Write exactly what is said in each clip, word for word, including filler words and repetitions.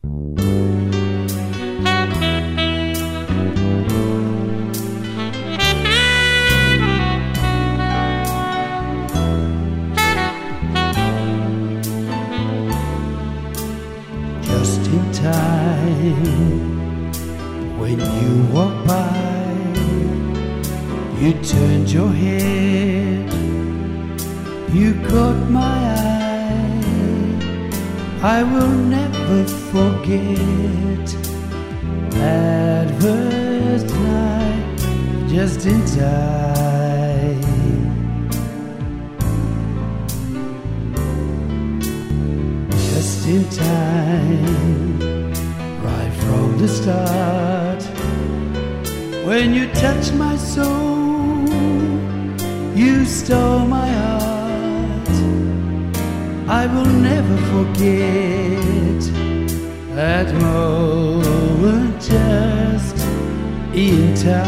Just in time, when you walked by, you turned your head, you caught my eye. I will never forget that first night, just in time. Just in time, right from the start. When you touched my soul, you stole my heart. I will never forget that moment, just in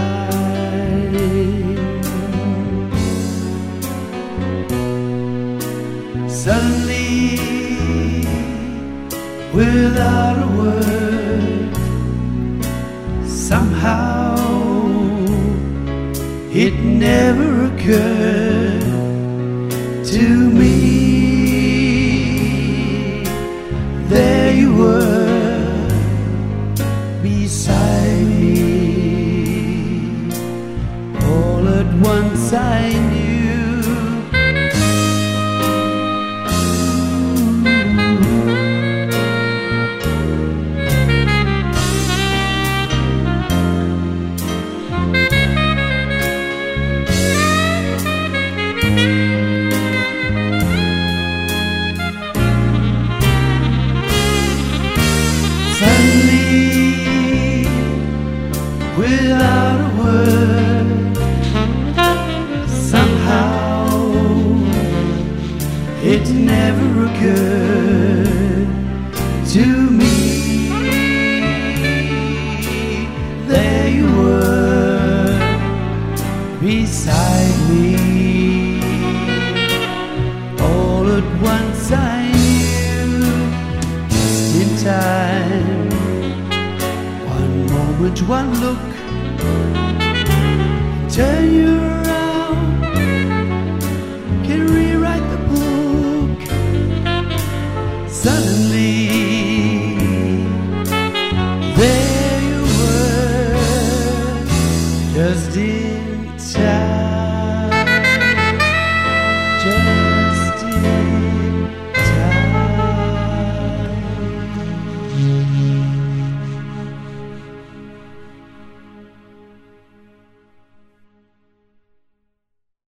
time. Suddenly, without a word, somehow it never occurred to me. There you were, beside me. All at once I knew suddenly, without a word, somehow it never occurred to me. There you were, beside me. All at once I knew, just in time. One moment, one look,